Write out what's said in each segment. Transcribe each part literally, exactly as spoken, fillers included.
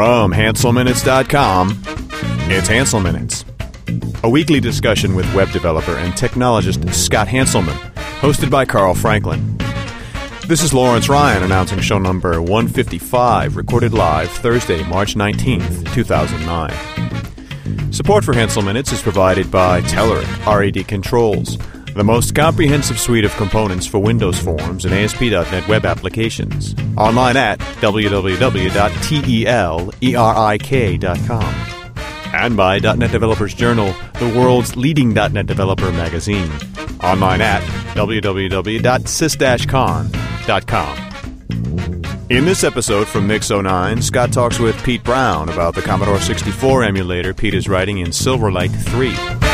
From Hansel Minutes dot com, it's Hansel Minutes, a weekly discussion with web developer and technologist Scott Hanselman, hosted by Carl Franklin. This is Lawrence Ryan announcing show number one fifty-five, recorded live Thursday, March nineteenth, two thousand nine. Support for Hansel Minutes is provided by Telerik R A D Controls, the most comprehensive suite of components for Windows Forms and A S P dot net web applications. Online at w w w dot telerik dot com. And by .dot net Developers Journal, the world's leading .dot net developer magazine. Online at w w w dot sys dash con dot com. In this episode from Mix oh nine, Scott talks with Pete Brown about the Commodore sixty-four emulator Pete is writing in Silverlight three.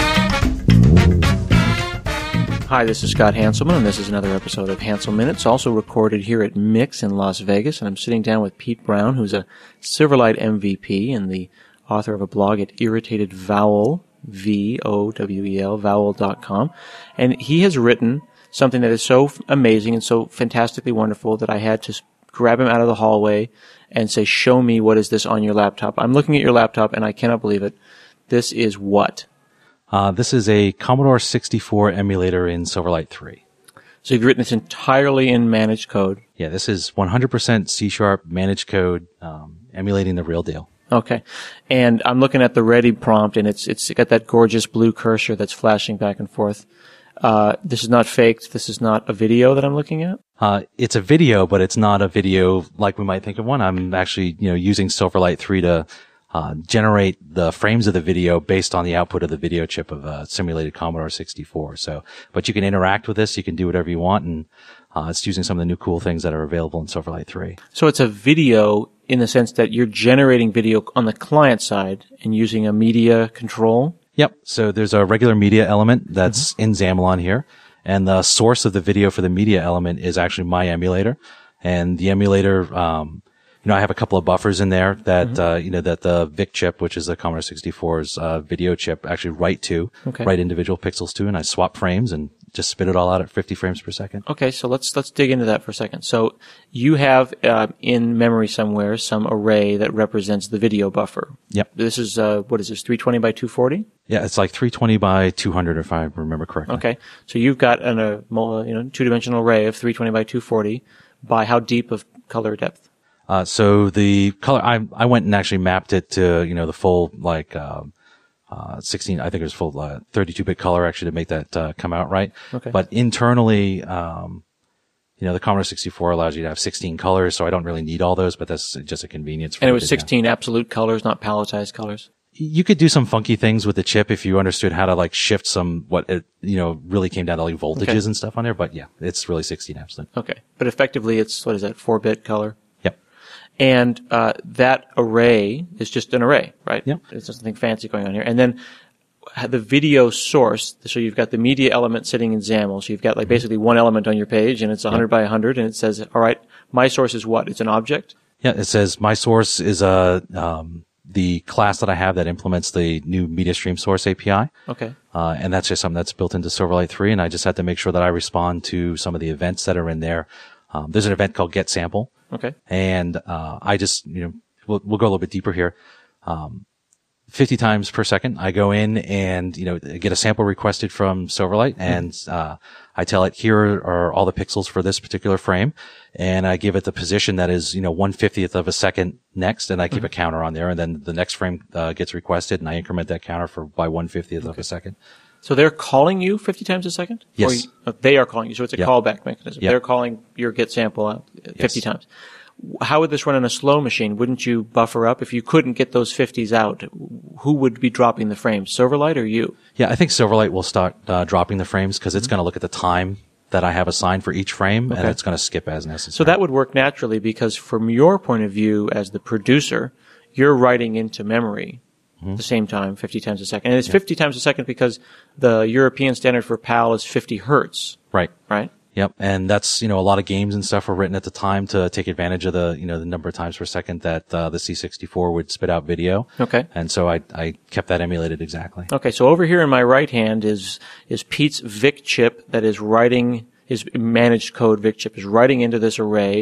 Hi, this is Scott Hanselman, and this is another episode of Hansel Minutes, also recorded here at Mix in Las Vegas. And I'm sitting down with Pete Brown, who's a Silverlight M V P and the author of a blog at Irritated Vowel, V O W E L, vowel dot com. And he has written something that is so amazing and so fantastically wonderful that I had to grab him out of the hallway and say, show me what is this on your laptop. I'm looking at your laptop, and I cannot believe it. This is what? Uh, this is a Commodore sixty-four emulator in Silverlight three. So you've written this entirely in managed code. Yeah, this is one hundred percent C-sharp managed code, um, emulating the real deal. Okay. And I'm looking at the ready prompt, and it's it's got that gorgeous blue cursor that's flashing back and forth. Uh, this is not faked. This is not a video that I'm looking at? Uh, it's a video, but it's not a video like we might think of one. I'm actually, you know, using Silverlight three to Uh, generate the frames of the video based on the output of the video chip of a simulated Commodore sixty-four. So, but you can interact with this. You can do whatever you want, and uh, it's using some of the new cool things that are available in Silverlight three. So it's a video in the sense that you're generating video on the client side and using a media control? Yep. So there's a regular media element that's mm-hmm. in Xamalan here, and the source of the video for the media element is actually my emulator, and the emulator, um, You know, I have a couple of buffers in there that, mm-hmm. uh, you know, that the V I C chip, which is the Commodore sixty-four's, uh, video chip, actually write to, okay. write individual pixels to, and I swap frames and just spit it all out at fifty frames per second. Okay, so let's, let's dig into that for a second. So you have, uh, in memory somewhere, some array that represents the video buffer. Yep. This is, uh, what is this, three twenty by two forty? Yeah, it's like three twenty by two hundred if I remember correctly. Okay, so you've got an, a, you know, two-dimensional array of three twenty by two forty by how deep of color depth? Uh, so the color, I, I went and actually mapped it to, you know, the full, like, um, uh, sixteen, I think it was full, uh, thirty-two bit color actually to make that, uh, come out right. Okay. But internally, um, you know, the Commodore sixty-four allows you to have sixteen colors, so I don't really need all those, but that's just a convenience for And me it was to sixteen have. Absolute colors, not palletized colors? You could do some funky things with the chip if you understood how to, like, shift some, what it, you know, really came down to, like, voltages okay. and stuff on there, but yeah, it's really sixteen absolute. Okay. But effectively it's, what is that, four bit color? Yep. And uh that array is just an array, right? Yep. There's nothing fancy going on here. And then the video source, so you've got the media element sitting in XAML. So you've got like basically one element on your page, and it's one hundred yep. by one hundred, and it says, all right, my source is what? It's an object? Yeah, it says my source is a um the class that I have that implements the new media stream source A P I. Okay. Uh and that's just something that's built into Silverlight three, and I just had to make sure that I respond to some of the events that are in there. Um there's an event called getSample. Okay. And, uh, I just, you know, we'll, we'll go a little bit deeper here. Um, fifty times per second, I go in and, you know, get a sample requested from Silverlight, and, uh, I tell it, here are all the pixels for this particular frame, and I give it the position that is, you know, one fiftieth of a second next, and I keep mm-hmm. a counter on there, and then the next frame, uh, gets requested, and I increment that counter for by one fiftieth okay. of a second. So they're calling you fifty times a second? Yes. Or you, uh, they are calling you. So it's a yep. callback mechanism. Yep. They're calling your get sample out fifty yes. times. How would this run on a slow machine? Wouldn't you buffer up? If you couldn't get those fifties out, who would be dropping the frames? Silverlight or you? Yeah, I think Silverlight will start uh, dropping the frames because it's mm-hmm. going to look at the time that I have assigned for each frame, okay. and it's going to skip as necessary. So that would work naturally because from your point of view as the producer, you're writing into memory mm-hmm. at the same time, fifty times a second. And it's yeah. fifty times a second because the European standard for PAL is fifty hertz. Right. Right? Yep. And that's, you know, a lot of games and stuff were written at the time to take advantage of the, you know, the number of times per second that, uh, the C sixty-four would spit out video. Okay. And so I, I kept that emulated exactly. Okay. So over here in my right hand is, is Pete's V I C chip that is writing, his managed code V I C chip is writing into this array,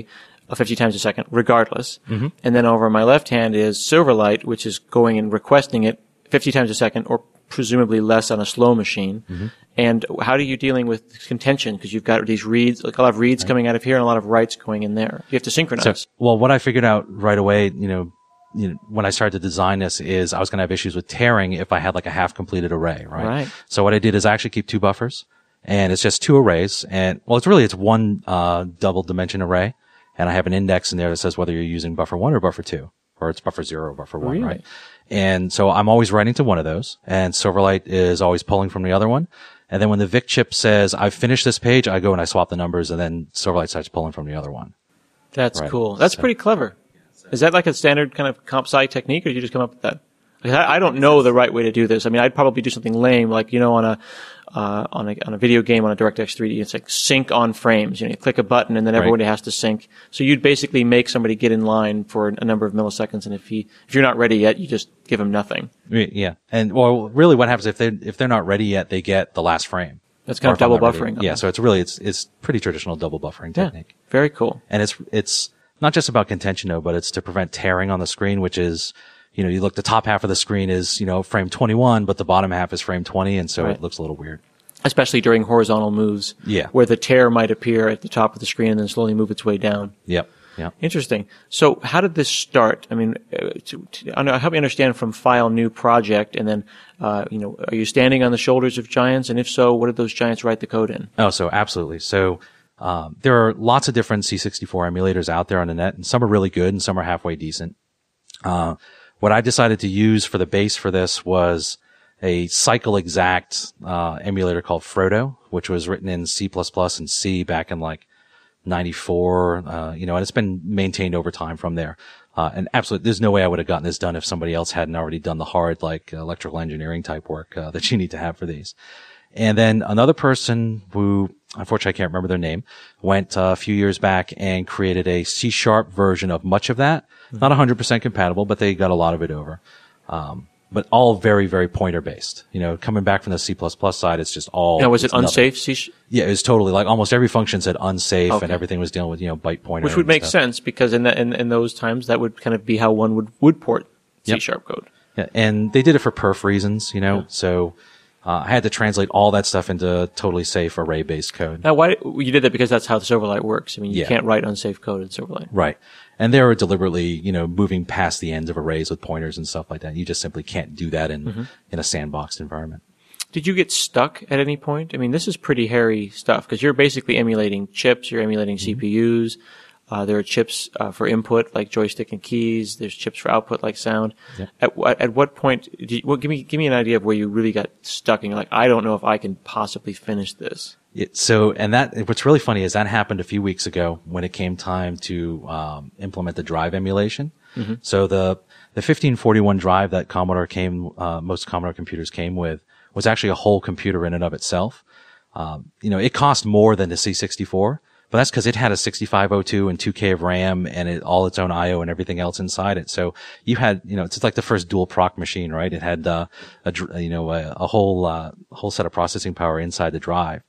of fifty times a second, regardless. Mm-hmm. And then over on my left hand is Silverlight, which is going and requesting it fifty times a second, or presumably less on a slow machine. Mm-hmm. And how are you dealing with contention? Because you've got these reads, like a lot of reads right. coming out of here and a lot of writes going in there. You have to synchronize. So, well, what I figured out right away, you know, you know, when I started to design this is I was going to have issues with tearing if I had like a half completed array, right? Right. So what I did is I actually keep two buffers, and it's just two arrays, and well, it's really, it's one, uh, double dimension array, and I have an index in there that says whether you're using buffer one or buffer two, or it's buffer zero or buffer one, really? right? And so I'm always writing to one of those, and Silverlight is always pulling from the other one. And then when the Vic chip says, I've finished this page, I go and I swap the numbers, and then Silverlight starts pulling from the other one. That's right. cool. That's so pretty clever. Is that like a standard kind of comp sci technique, or did you just come up with that? I, I don't know the right way to do this. I mean, I'd probably do something lame, like, you know, on a, uh, on a, on a video game on a DirectX three D, it's like sync on frames. You know, you click a button and then everybody right. has to sync. So you'd basically make somebody get in line for a number of milliseconds, and if he, if you're not ready yet, you just give him nothing. Yeah. And, well, really what happens if they, if they're not ready yet, they get the last frame. That's kind of double buffering. Yeah. So it's really, it's, it's pretty traditional double buffering technique. Yeah, very cool. And it's, it's not just about contention though, but it's to prevent tearing on the screen, which is, you know, you look, the top half of the screen is, you know, frame twenty-one, but the bottom half is frame twenty, and so right. it looks a little weird. Especially during horizontal moves. Yeah. Where the tear might appear at the top of the screen and then slowly move its way down. Yep. Yeah. Interesting. So how did this start? I mean, uh, to, to, help me understand from file new project, and then, uh, you know, are you standing on the shoulders of giants? And if so, what did those giants write the code in? Oh, so absolutely. So, um, there are lots of different C sixty-four emulators out there on the net, and some are really good and some are halfway decent. Uh, what I decided to use for the base for this was a cycle exact, uh, emulator called Frodo, which was written in C plus plus and C back in like ninety-four, uh, you know, and it's been maintained over time from there. Uh, and absolutely, there's no way I would have gotten this done if somebody else hadn't already done the hard, like, electrical engineering type work, uh, that you need to have for these. And then another person who, unfortunately I can't remember their name, went uh, a few years back and created a C-sharp version of much of that. Mm-hmm. Not one hundred percent compatible, but they got a lot of it over. Um, but all very, very pointer based. You know, coming back from the C plus plus side, it's just all. Now, was it unsafe? C- yeah, it was totally like almost every function said unsafe, okay. and everything was dealing with, you know, byte pointer. Which would make stuff. sense, because in, the, in in those times that would kind of be how one would, would port yep. C-sharp code. Yeah, and they did it for perf reasons, you know, yeah. so. Uh, I had to translate all that stuff into totally safe array-based code. Now, why you did that? Because that's how the Silverlight works. I mean, you yeah. can't write unsafe code in Silverlight. Right. And they were deliberately, you know, moving past the ends of arrays with pointers and stuff like that. You just simply can't do that in, mm-hmm. in a sandboxed environment. Did you get stuck at any point? I mean, this is pretty hairy stuff, because you're basically emulating chips, you're emulating mm-hmm. C P Us. Uh, there are chips uh, for input, like joystick and keys. There's chips for output, like sound. Yep. At, at what point? Did you, well, give me give me an idea of where you really got stuck, and you're like, I don't know if I can possibly finish this. It, so, and that what's really funny is that happened a few weeks ago when it came time to um, implement the drive emulation. Mm-hmm. So the the fifteen forty-one drive that Commodore came, uh, most Commodore computers came with, was actually a whole computer in and of itself. Um, you know, it cost more than the C sixty-four. But that's because it had a sixty-five oh two and two K of RAM and it, all its own I O and everything else inside it. So you had, you know, it's like the first dual proc machine, right? It had, uh, a, you know, a, a whole, uh, whole set of processing power inside the drive.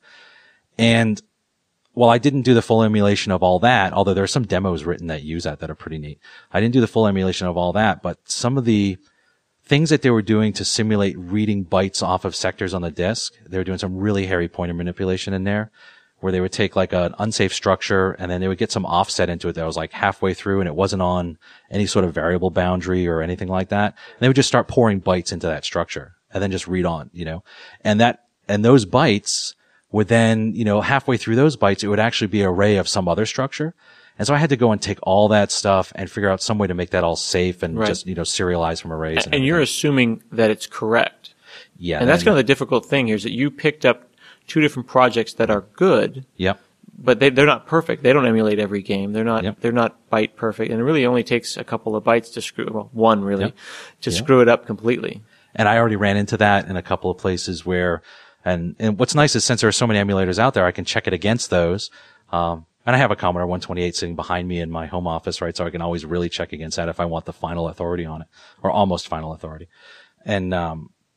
And while I didn't do the full emulation of all that, although there are some demos written that use that that are pretty neat, I didn't do the full emulation of all that, but some of the things that they were doing to simulate reading bytes off of sectors on the disk, they were doing some really hairy pointer manipulation in there, where they would take like an unsafe structure and then they would get some offset into it that was like halfway through and it wasn't on any sort of variable boundary or anything like that. And they would just start pouring bytes into that structure and then just read on, you know, and that, and those bytes would then, you know, halfway through those bytes, it would actually be an array of some other structure. And so I had to go and take all that stuff and figure out some way to make that all safe and right. just, you know, serialize from arrays. And, and you're assuming that it's correct. Yeah. And that's kind of the difficult thing here, is that you picked up two different projects that are good. Yep. But they, they're not perfect. They don't emulate every game. They're not, yep. they're not byte perfect. And it really only takes a couple of bytes to screw, well, one really, yep. to yep. screw it up completely. And I already ran into that in a couple of places where, and, and what's nice is since there are so many emulators out there, I can check it against those. Um, and I have a Commodore one twenty-eight sitting behind me in my home office, right? So I can always really check against that if I want the final authority on it, or almost final authority. And, um,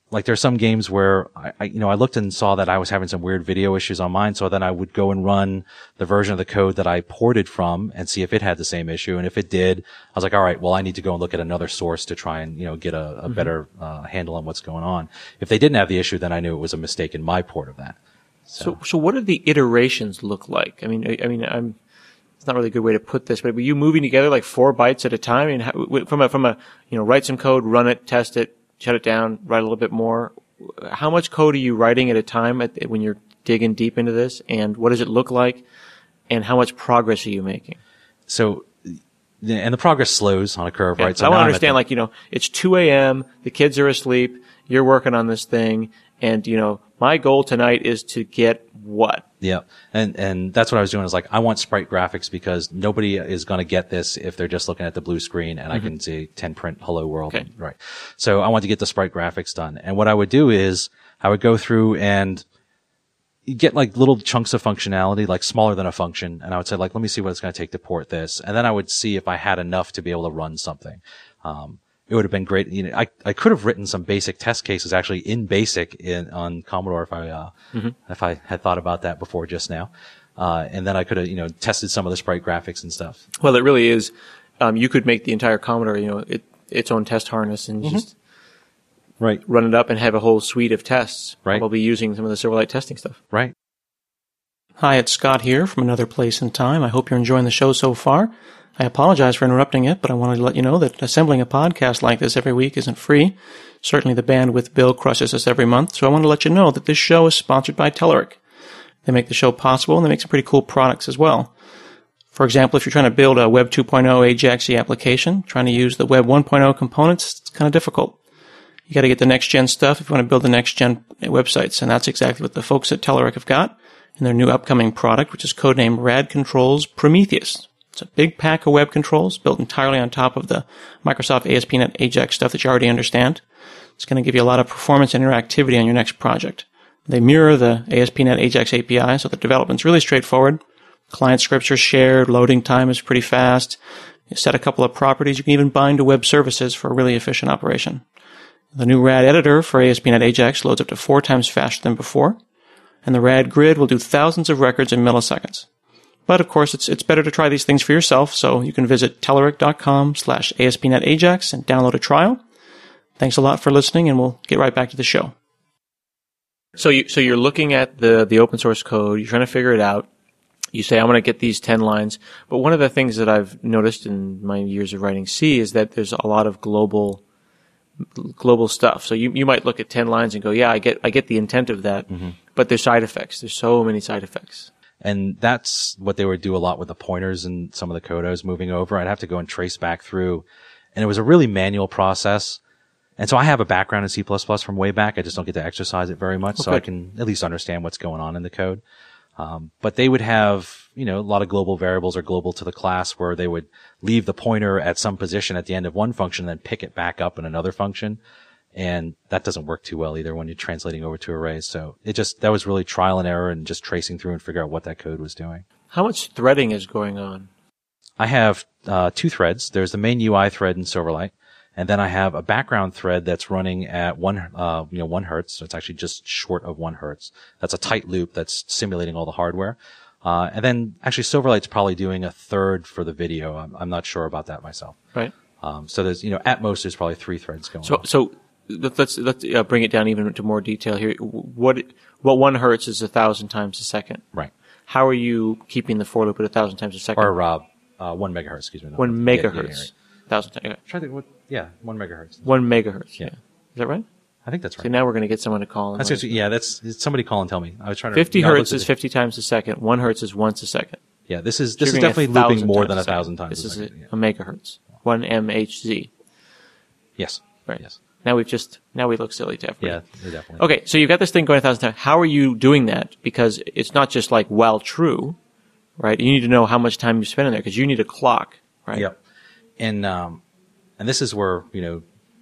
like there's some games where I, I, you know, I looked and saw that I was having some weird video issues on mine. So then I would go and run the version of the code that I ported from and see if it had the same issue. And if it did, I was like, all right, well, I need to go and look at another source to try and, you know, get a, a mm-hmm. better uh, handle on what's going on. If they didn't have the issue, then I knew it was a mistake in my port of that. So, so, so what do the iterations look like? I mean, I, I mean, I'm, it's not really a good way to put this, but were you moving together like four bytes at a time? I mean, how, from a, from a, you know, write some code, run it, test it, shut it down, write a little bit more. How much code are you writing at a time at, when you're digging deep into this? And what does it look like? And how much progress are you making? So, and the progress slows on a curve, yeah, right? So I want to understand, like, you know, it's two a.m., the kids are asleep, you're working on this thing, and, you know, my goal tonight is to get what? Yeah. And, and that's what I was doing is like, I want sprite graphics because nobody is going to get this if they're just looking at the blue screen and mm-hmm. I can see ten print hello world. Okay. Right. So I want to get the sprite graphics done. And what I would do is I would go through and get like little chunks of functionality, like smaller than a function. And I would say like, let me see what it's going to take to port this. And then I would see if I had enough to be able to run something. Um, it would have been great. You know, I, I could have written some basic test cases actually in BASIC in, on Commodore if I, uh, mm-hmm. if I had thought about that before just now. Uh, and then I could have, you know, tested some of the sprite graphics and stuff. Well, it really is, um, you could make the entire Commodore, you know, it, its own test harness and mm-hmm. just right. run it up and have a whole suite of tests. Right. Probably using some of the Silverlight testing stuff. Right. Hi, it's Scott here from Another Place in Time. I hope you're enjoying the show so far. I apologize for interrupting it, but I wanted to let you know that assembling a podcast like this every week isn't free. Certainly the bandwidth bill crushes us every month, so I want to let you know that this show is sponsored by Telerik. They make the show possible, and they make some pretty cool products as well. For example, if you're trying to build a Web two point oh Ajax-y application, trying to use the Web one point oh components, it's kind of difficult. You got to get the next-gen stuff if you want to build the next-gen websites, and that's exactly what the folks at Telerik have got in their new upcoming product, which is codenamed Rad Controls Prometheus. It's a big pack of web controls built entirely on top of the Microsoft A S P dot net Ajax stuff that you already understand. It's going to give you a lot of performance and interactivity on your next project. They mirror the A S P dot net Ajax A P I, so the development's really straightforward. Client scripts are shared, loading time is pretty fast. You set a couple of properties, you can even bind to web services for a really efficient operation. The new Rad editor for A S P dot net Ajax loads up to four times faster than before, and the Rad grid will do thousands of records in milliseconds. But of course, it's it's better to try these things for yourself, so you can visit telerik.com slash ASP.NET and download a trial. Thanks a lot for listening, and we'll get right back to the show. So you so you're looking at the the open source code, you're trying to figure it out. You say, I'm going to get these ten lines. But one of the things that I've noticed in my years of writing C is that there's a lot of global global stuff. So you you might look at ten lines and go, yeah, I get I get the intent of that, mm-hmm. but there's side effects. There's so many side effects. And that's what they would do a lot with the pointers and some of the code I was moving over. I'd have to go and trace back through. And it was a really manual process. And so I have a background in C plus plus from way back. I just don't get to exercise it very much. Okay. So I can at least understand what's going on in the code. Um, but they would have, you know, a lot of global variables are global to the class where they would leave the pointer at some position at the end of one function and then pick it back up in another function. And that doesn't work too well either when you're translating over to arrays. So it just, that was really trial and error and just tracing through and figure out what that code was doing. How much threading is going on? I have, uh, two threads. There's the main U I thread in Silverlight. And then I have a background thread that's running at one, uh, you know, one hertz. So it's actually just short of one hertz. That's a tight loop that's simulating all the hardware. Uh, and then actually Silverlight's probably doing a third for the video. I'm, I'm not sure about that myself. Right. Um, so there's, you know, at most there's probably three threads going so, on. So, Let's let's uh, bring it down even to more detail here. What what one hertz is a thousand times a second? Right. How are you keeping the for loop at a thousand times a second? Or uh, uh, one megahertz. Excuse me. No, one yeah, megahertz. Yeah, yeah, right. Thousand times. Okay. Try to what? Yeah, one megahertz. One megahertz. Yeah. yeah. Is that right? I think that's right. So now we're going to get someone to call. That's just, yeah. That's somebody call and tell me. I was trying to. Fifty hertz is fifty times a second. One hertz is once a second. Yeah. This is this is definitely looping more than a thousand times. This a is second, a, yeah. a megahertz. One M H Z. Yes. Right. Yes. Now we've just, now we look silly to everybody. Yeah, definitely. Okay, so you've got this thing going a thousand times. How are you doing that? Because it's not just like while true, right? You need to know how much time you spend in there because you need a clock, right? Yep. And, um, and this is where, you know.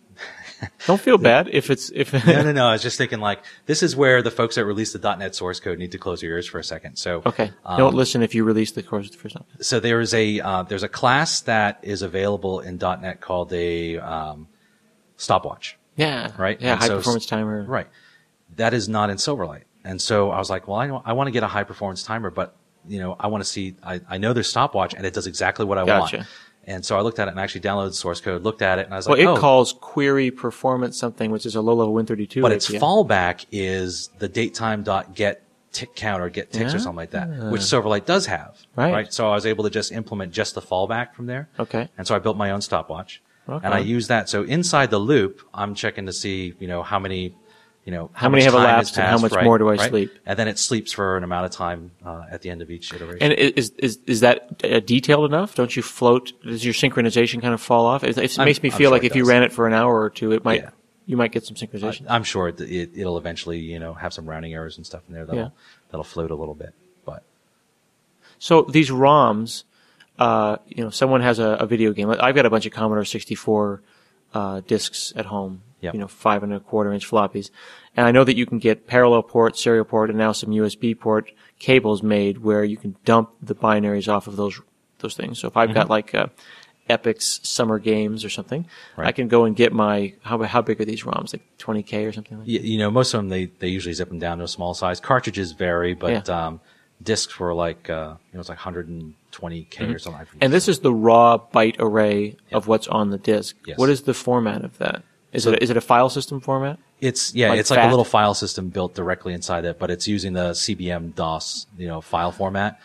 Don't feel bad if it's, if. no, no, no. I was just thinking like, this is where the folks that release the .NET source code need to close your ears for a second. So. Okay. Um, Don't listen if you release the course for something. So there is a, uh, there's a class that is available in .NET called a, um, stopwatch. Yeah. Right? Yeah, And high so- performance timer. Right. That is not in Silverlight. And so I was like, well, I, know, I want to get a high performance timer, but you know, I want to see, I, I know there's stopwatch and it does exactly what I Gotcha. want. And so I looked at it and actually downloaded the source code, looked at it, and I was Well, like, it oh. calls query performance something, which is a low-level Win thirty-two. But A P I. its fallback is the datetime.get tick count or get ticks or something like that, which Silverlight does have. Right. So I was able to just implement just the fallback from there. Okay. And so I built my own stopwatch. Okay. And I use that. So inside the loop, I'm checking to see, you know, how many, you know, How many much have time elapsed has and how passed, much right, more do I right? sleep? And then it sleeps for an amount of time uh, at the end of each iteration. And is is is that uh, detailed enough? Don't you float? Does your synchronization kind of fall off? It, it I'm- makes me I'm feel sure like it if you does. ran it for an hour or two, it might Yeah. you might get some synchronization. I'm sure it, it, it'll eventually, you know, have some rounding errors and stuff in there that'll, Yeah. that'll float a little bit. But So these ROMs, uh, you know, someone has a, a video game. I've got a bunch of Commodore sixty-four uh, discs at home. Yep. You know, five and a quarter inch floppies, and I know that you can get parallel port, serial port, and now some U S B port cables made where you can dump the binaries off of those those things. So if I've got like uh, Epic's Summer Games or something, Right. I can go and get my how how big are these ROMs? Like twenty K or something like that? you, you know, most of them, they, they usually zip them down to a small size. Cartridges vary, but Yeah. um, discs were like, uh, you know, it's like one hundred twenty K or something. And this is the raw byte array of what's on the disk. Yes. What is the format of that? Is So- it is it a file system format? It's yeah, Like it's like FAT? a little file system built directly inside it, but it's using the C B M DOS, you know, file format.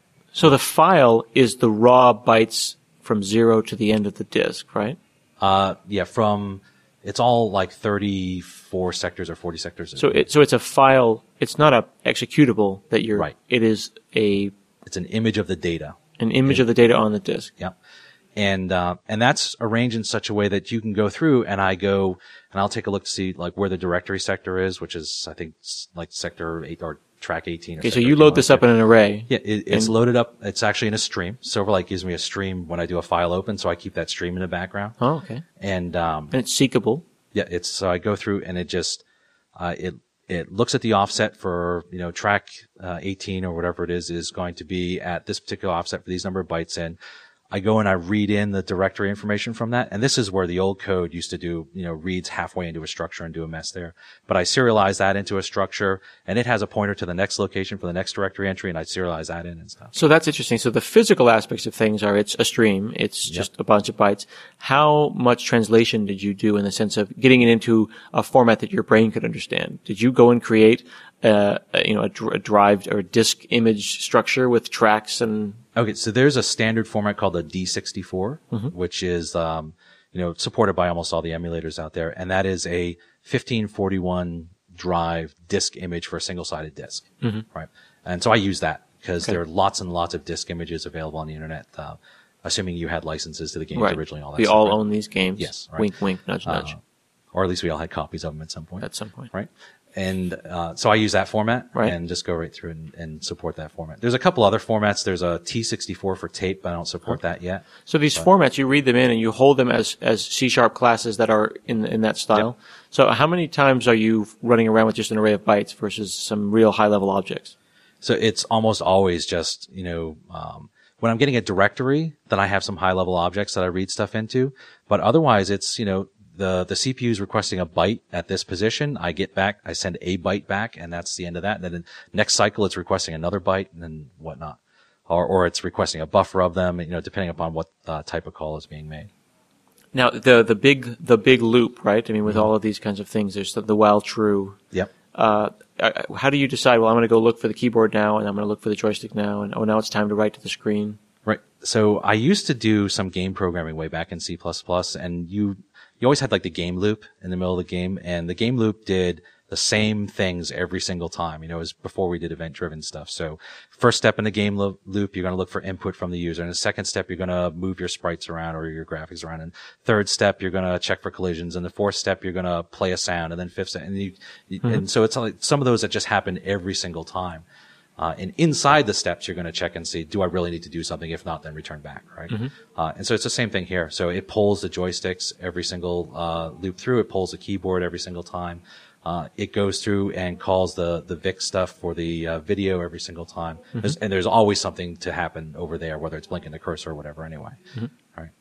So the file is the raw bytes from zero to the end of the disk, right? Uh, yeah, from it's all like thirty-four sectors or forty sectors. So it so it's a file. It's not a executable that you're. Right. It is a it's an image of the data. an image of the data on the disk. Yeah. And, uh, and that's arranged in such a way that you can go through and I go and I'll take a look to see like where the directory sector is, which is, I think, s- like sector eight or track eighteen. Or Okay, so sector you load this up in an array. Yeah, it, it's and- loaded up. It's actually in a stream. Silverlight gives me a stream when I do a file open, so I keep that stream in the background. Oh, okay. And, um, And it's seekable. yeah, it's, so I go through and it just, uh, it, it looks at the offset for, you know, track, uh, eighteen or whatever it is, is going to be at this particular offset for these number of bytes in. I go and I read in the directory information from that. And this is where the old code used to do, you know, reads halfway into a structure and do a mess there. But I serialize that into a structure and it has a pointer to the next location for the next directory entry and I serialize that in and stuff. So that's interesting. So the physical aspects of things are it's a stream. It's just a bunch of bytes. How much translation did you do in the sense of getting it into a format that your brain could understand? Did you go and create uh, a, you know, a, dr- a drive or a disk image structure with tracks and Okay, so there's a standard format called a D sixty-four, Mm-hmm. which is, um, you know, supported by almost all the emulators out there, and that is a fifteen forty-one drive disk image for a single-sided disk, Mm-hmm. right? And so I use that because Okay. there are lots and lots of disk images available on the internet, uh, assuming you had licenses to the games right? originally. All that we stuff, all right? own these games. Yes, right. Wink, wink, nudge, nudge. Uh, or at least we all had copies of them at some point. At some point. Right. And, uh, so I use that format Right. and just go right through and, and support that format. There's a couple other formats. There's a T sixty-four for tape, but I don't support that yet. So these formats, you read them in and you hold them as, as C-sharp classes that are in, in that style. So how many times are you running around with just an array of bytes versus some real high-level objects? So it's almost always just, you know, um, when I'm getting a directory, then I have some high level objects that I read stuff into, but otherwise it's, you know, the, the C P U is requesting a byte at this position. I get back, I send a byte back and that's the end of that. And then the next cycle it's requesting another byte and then whatnot. Or, or it's requesting a buffer of them, you know, depending upon what uh, type of call is being made. Now, the, the big, the big loop, right? I mean, with Mm-hmm. all of these kinds of things, there's the, the while true. Yep. Uh, uh, how do you decide, well, I'm going to go look for the keyboard now and I'm going to look for the joystick now and, oh, now it's time to write to the screen? Right. So I used to do some game programming way back in C plus plus and you, you always had like the game loop in the middle of the game and the game loop did the same things every single time. You know, it was before we did event driven stuff. So first step in the game lo- loop, you're going to look for input from the user. And the second step, you're going to move your sprites around or your graphics around. And third step, you're going to check for collisions. And the fourth step, you're going to play a sound. And then fifth step, and you, you Mm-hmm. and so it's like some of those that just happen every single time. Uh, and inside the steps, you're going to check and see, do I really need to do something? If not, then return back, right? Mm-hmm. Uh, and so it's the same thing here. So it pulls the joysticks every single, uh, loop through. It pulls the keyboard every single time. Uh, it goes through and calls the, the V I C stuff for the, uh, video every single time. There's, and there's always something to happen over there, whether it's blinking the cursor or whatever anyway. All right.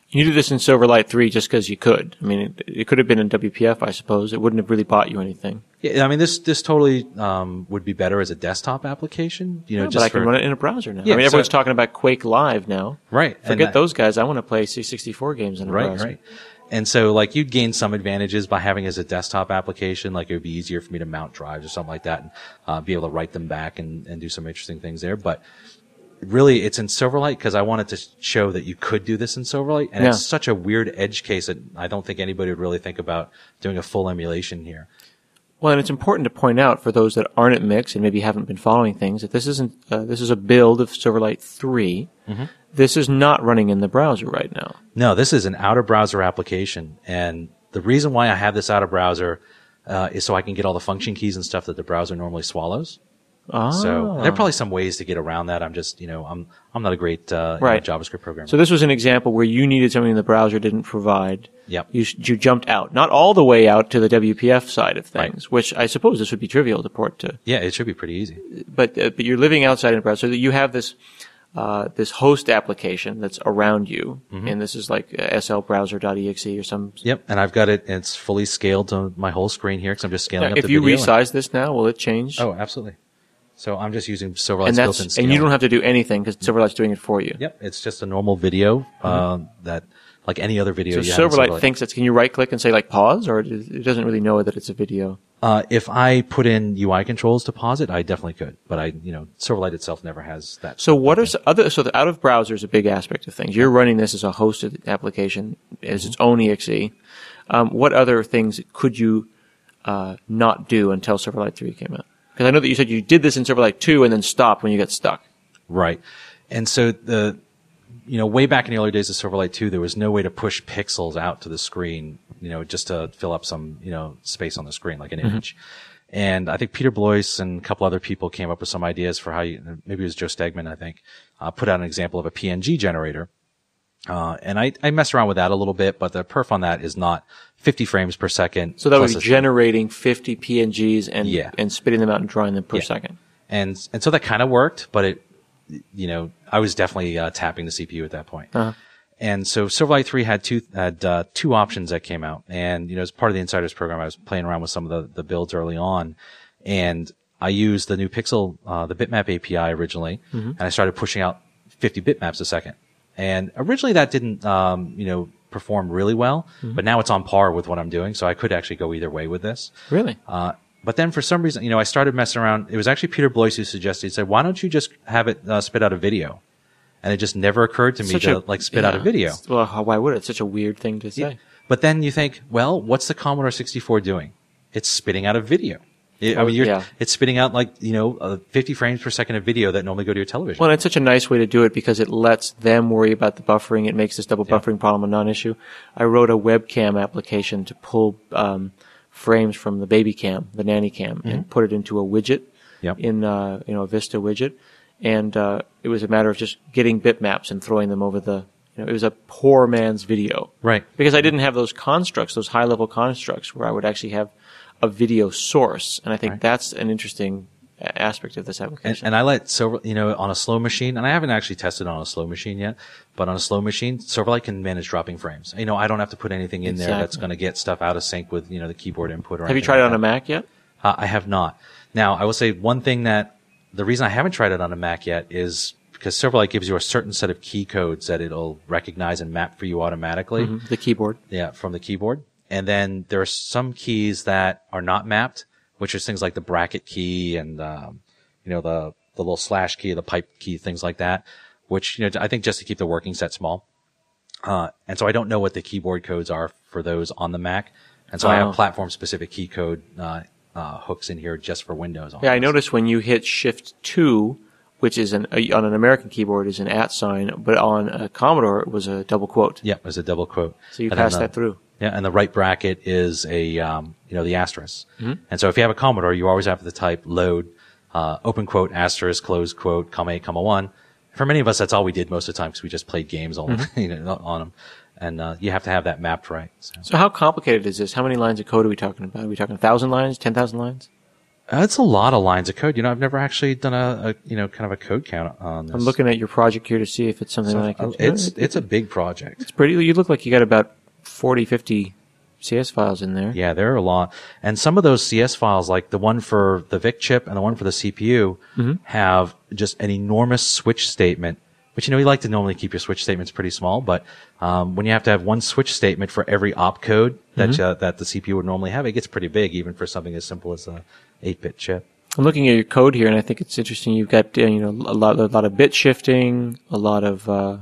You did this in Silverlight three just because you could. I mean, it, it could have been in W P F, I suppose. It wouldn't have really bought you anything. Yeah, I mean, this this totally um, would be better as a desktop application. You know, Yeah, just but I can for, run it in a browser now. Yeah, I mean, everyone's so- talking about Quake Live now. Right. and Forget that- those guys. I want to play C sixty-four games in a Right, browser. right. And so, like, you'd gain some advantages by having it as a desktop application. Like, it would be easier for me to mount drives or something like that and uh, be able to write them back and, and do some interesting things there. But really, it's in Silverlight because I wanted to show that you could do this in Silverlight. And Yeah. it's such a weird edge case that I don't think anybody would really think about doing a full emulation here. Well, and it's important to point out for those that aren't at Mix and maybe haven't been following things that this isn't uh, this is a build of Silverlight three. Mm-hmm. This is not running in the browser right now. No, this is an out-of-browser application. And the reason why I have this out-of-browser uh, is so I can get all the function keys and stuff that the browser normally swallows. Ah. So there are probably some ways to get around that. I'm just, you know, I'm I'm not a great uh, you Right. know, JavaScript programmer. So this was an example where you needed something the browser didn't provide. Yep. You you jumped out, not all the way out to the W P F side of things, Right. which I suppose this would be trivial to port to. Yeah, it should be pretty easy. But uh, but you're living outside in the browser, so that you have this uh, this host application that's around you, Mm-hmm. and this is like uh, S L browser dot E X E or some. Yep, and I've got it. It's fully scaled to my whole screen here because I'm just scaling Now, up if the you video. and- resize this now, will it change? oh, absolutely. So I'm just using and Silverlight's that's built-in and you scaling. don't have to do anything because Silverlight's doing it for you. Yep, it's just a normal video uh, that, like any other video. So you have in Silverlight Silverlight. thinks it's. Can you right click and say like pause, or it it doesn't really know that it's a video? Uh, if I put in U I controls to pause it, I definitely could. But I, you know, Silverlight itself never has that. So what are s- other? So the out of browser is a big aspect of things. You're running this as a hosted application, as its own E X E. Um, what other things could you uh, not do until Silverlight three came out? Because I know that you said you did this in Silverlight two and then stopped when you got stuck. Right. And so the, you know, way back in the early days of Silverlight two, there was no way to push pixels out to the screen, you know, just to fill up some, you know, space on the screen, like an image. And I think Peter Blois and a couple other people came up with some ideas for how you, maybe it was Joe Stegman, I think, uh, put out an example of a P N G generator. Uh, and I, I messed around with that a little bit, but the perf on that is not fifty frames per second. So that would plus be a- generating fifty P N Gs and Yeah. and spitting them out and drawing them per Yeah. second. And, and so that kind of worked, but it, you know, I was definitely, uh, tapping the C P U at that point. Uh-huh. And so Silverlight three had two, had, uh, two options that came out. And, you know, as part of the Insiders program, I was playing around with some of the, the builds early on. And I used the new Pixel, uh, the bitmap A P I originally. Mm-hmm. And I started pushing out fifty bitmaps a second. And originally that didn't, um, you know, perform really well, Mm-hmm. but now it's on par with what I'm doing. So I could actually go either way with this. Really? Uh, but then for some reason, you know, I started messing around. It was actually Peter Blois who suggested, he said, why don't you just have it uh, spit out a video? And it just never occurred to me Such to a- like spit out a yeah. video. It's- Well, how- why would it? It's such a weird thing to say. Yeah. But then you think, well, what's the Commodore sixty-four doing? It's spitting out a video. It- I Oh, mean, you're, yeah. it's spitting out like, you know, uh, fifty frames per second of video that normally go to your television. Well, it's such a nice way to do it because it lets them worry about the buffering. It makes this double buffering problem a non-issue. I wrote a webcam application to pull um, frames from the baby cam, the nanny cam, and put it into a widget Yep. in uh, you know a Vista widget, and uh, it was a matter of just getting bitmaps and throwing them over the. You know, it was a poor man's video, Right. Because I didn't have those constructs, those high-level constructs, where I would actually have a video source, and I think Right. that's an interesting a- aspect of this And, application. and I let Silver, you know, on a slow machine, and I haven't actually tested on a slow machine yet, but on a slow machine, Silverlight can manage dropping frames. You know, I don't have to put anything in there that's Exactly. going to get stuff out of sync with, you know, the keyboard input or have you anything tried it like on a that. Mac yet? Uh, I have not. Now, I will say one thing that the reason I haven't tried it on a Mac yet is because Silverlight gives you a certain set of key codes that it'll recognize and map for you automatically. The keyboard. Yeah, from the keyboard. And then there are some keys that are not mapped, which is things like the bracket key and, um, you know, the, the little slash key, the pipe key, things like that, which, you know, I think just to keep the working set small. Uh, and so I don't know what the keyboard codes are for those on the Mac. And so I Oh. have platform specific key code, uh, uh, hooks in here just for Windows. On Yeah, I this. noticed when you hit Shift two, which is an a, on an American keyboard is an at sign, but on a Commodore it was a double quote. Yep, there's a double quote. So you And then passed the- that through. Yeah, and the right bracket is a, um, you know, the asterisk. Mm-hmm. And so if you have a Commodore, you always have to type load, uh, open quote, asterisk, close quote, comma eight, comma one. For many of us, that's all we did most of the time because we just played games on, Mm-hmm. you know, on them. And, uh, you have to have that mapped right. So, So how complicated is this? How many lines of code are we talking about? Are we talking one thousand lines, ten thousand lines? That's a lot of lines of code. You know, I've never actually done a, a you know, kind of a code count on this. I'm looking at your project here to see if it's something So, that I can. it's, it's a big project. It's pretty. You look like you got about forty, fifty C S files in there. Yeah, there are a lot. And some of those C S files, like the one for the V I C chip and the one for the C P U, mm-hmm. have just an enormous switch statement. But, you know, you like to normally keep your switch statements pretty small. But um, when you have to have one switch statement for every opcode that mm-hmm. uh, that the C P U would normally have, it gets pretty big, even for something as simple as a eight-bit chip. I'm looking at your code here, and I think it's interesting. You've got uh, you know a lot, a lot of bit shifting, a lot of uh,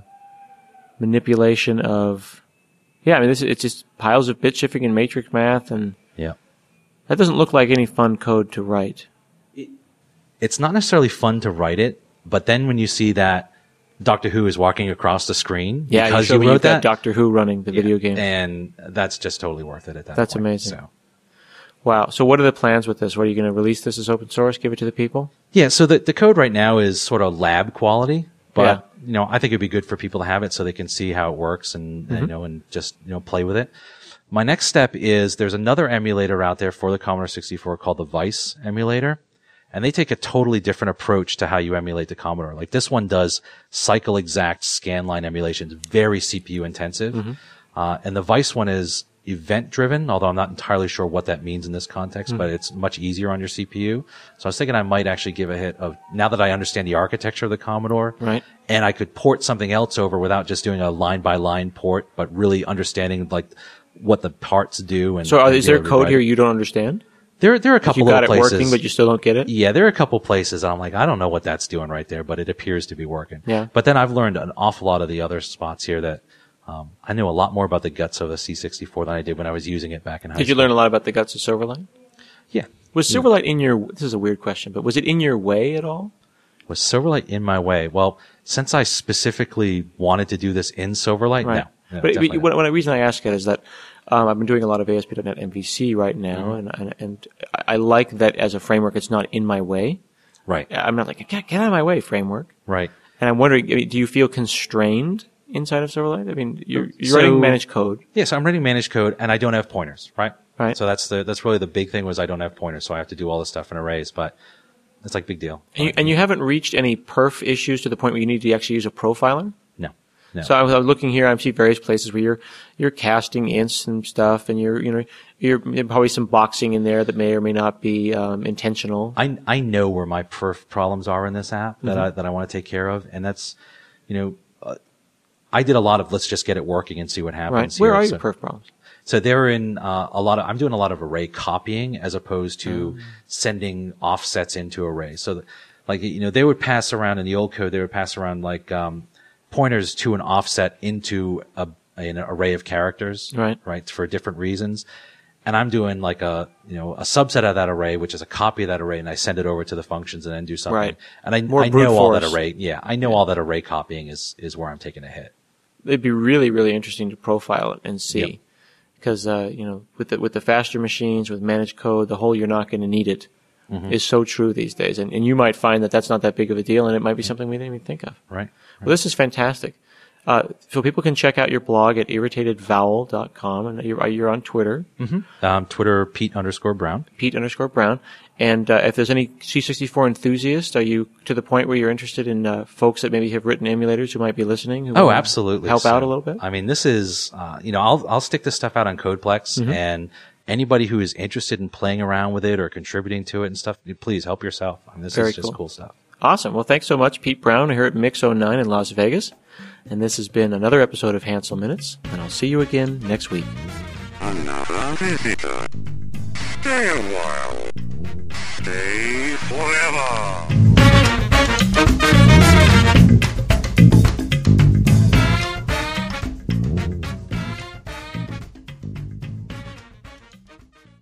manipulation of. Yeah, I mean, this it's just piles of bit shifting and matrix math, and yeah, that doesn't look like any fun code to write. It, it's not necessarily fun to write it, but then when you see that Doctor Who is walking across the screen, yeah, because you, you wrote that, Doctor Who running the yeah, video game, and that's just totally worth it at that. That's point. amazing. So. Wow. So what are the plans with this? What are you going to release this as open source? Give it to the people? Yeah. So the the code right now is sort of lab quality. But, yeah. you know, I think it'd be good for people to have it so they can see how it works and, mm-hmm. and, you know, and just, you know, play with it. My next step is there's another emulator out there for the Commodore sixty-four called the Vice emulator. And they take a totally different approach to how you emulate the Commodore. Like this one does cycle exact scanline emulations, very C P U intensive. Mm-hmm. Uh, and the Vice one is event driven, although I'm not entirely sure what that means in this context, mm-hmm. but it's much easier on your C P U. So I was thinking I might actually give a hit of, now that I understand the architecture of the Commodore, right, and I could port something else over without just doing a line by line port, but really understanding like what the parts do. And so are, and is there code here you don't understand? There, there are a couple you got of it places working, but you still don't get it. Yeah, there are a couple places I'm like, I don't know what that's doing right there, but it appears to be working. Yeah. But then I've learned an awful lot of the other spots here that um, I knew a lot more about the guts of the C sixty-four than I did when I was using it back in high school. Did you learn a lot about the guts of Silverlight? Yeah. Was Silverlight in your? This is a weird question, but was it in your way at all? Was Silverlight in my way? Well, since I specifically wanted to do this in Silverlight, right. no. no but it, when, when the reason I ask it is that um, I've been doing a lot of A S P dot net M V C right now, mm-hmm. and, and and I like that as a framework. It's not in my way. Right. I'm not like get, get out of my way framework. Right. And I'm wondering, I mean, do you feel constrained inside of Silverlight? I mean, you're, you're so, writing managed code. Yes, yeah, so I'm writing managed code, and I don't have pointers, right? Right. So that's the that's really the big thing was I don't have pointers, so I have to do all this stuff in arrays, but it's like big deal. And you, and you haven't reached any perf issues to the point where you need to actually use a profiler? No. No. So I was, I was looking here. I see various places where you're you're casting ints and stuff, and you're you know you're probably some boxing in there that may or may not be um, intentional. I I know where my perf problems are in this app that mm-hmm. I that I want to take care of, and that's you know uh, I did a lot of let's just get it working and see what happens. Right. Where here. are so, your perf problems? So they're in uh, a lot of. I'm doing a lot of array copying as opposed to mm. sending offsets into arrays. So, the, like you know, they would pass around in the old code. They would pass around like um, pointers to an offset into a, an array of characters, right? Right, for different reasons. And I'm doing like a you know a subset of that array, which is a copy of that array, and I send it over to the functions and then do something. Right. And I, More I brute know all that force. array. Yeah, I know yeah. all that array copying is is where I'm taking a hit. It'd be really really interesting to profile it and see. Yep. Because uh, you know, with the with the faster machines, with managed code, the whole "you're not going to need it" mm-hmm. is so true these days, and and you might find that that's not that big of a deal, and it might be something we didn't even think of. Right. right. Well, this is fantastic. Uh, so people can check out your blog at irritated vowel dot com, and you're, you're on Twitter. Mm-hmm. Um, Twitter Pete underscore Brown. Pete underscore Brown. And uh, if there's any C sixty-four enthusiasts, are you to the point where you're interested in uh, folks that maybe have written emulators who might be listening? Who oh, absolutely. Help so, out a little bit? I mean, this is, uh, you know, I'll, I'll stick this stuff out on Codeplex mm-hmm. and anybody who is interested in playing around with it or contributing to it and stuff, please help yourself. I mean, this Very is just cool. cool stuff. Awesome. Well, thanks so much, Pete Brown here at Mix oh nine in Las Vegas. And this has been another episode of Hansel Minutes, and I'll see you again next week. Another visitor. Stay a while.